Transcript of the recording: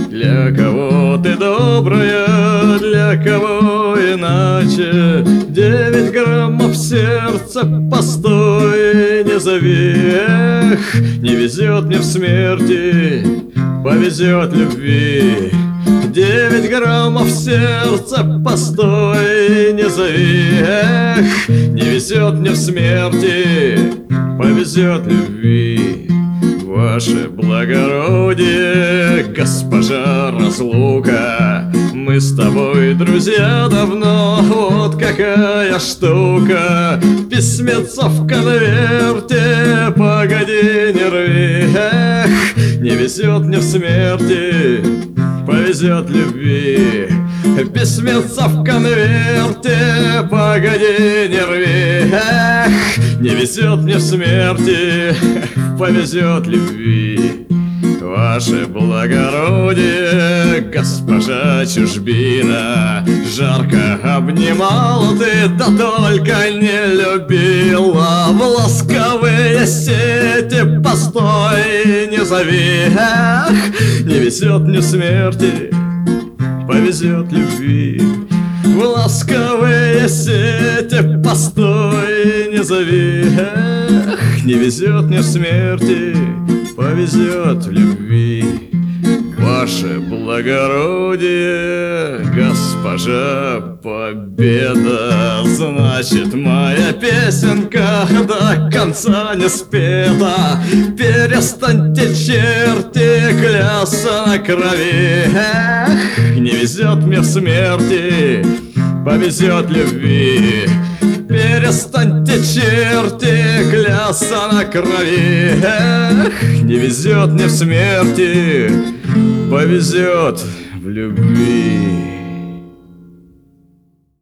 Для кого ты добрая, для кого иначе. 9 граммов сердца, постой, не зови. Эх, не везет мне в смерти, повезет любви. 9 граммов сердца, постой, не зови. Эх, не везет мне в смерти, повезет любви. Ваше благородие, госпожа разлука, мы с тобой друзья давно, вот какая штука. Письмецо в конверте, погоди, не рви. Эх, не везет мне в смерти, повезет любви. Письмецо в конверте, погоди, не рви. Эх, не везет мне в смерти, повезет любви. Ваше благородие, госпожа чужбина, жарко обнимала ты, да только не любила. В ласковые сети, постой, не зови. Эх, не везет мне в смерти, повезет любви. В ласковые сети, постой, не зови. Эх, не везет мне в смерти, повезет в любви. Ваше благородие, госпожа Победа, значит, моя песенка до конца не спета. Перестаньте, черти, клясться на крови. Эх, не везет мне в смерти, повезет любви. Перестаньте, черти, клясться на крови. Эх, не везет мне в смерти, повезет в любви.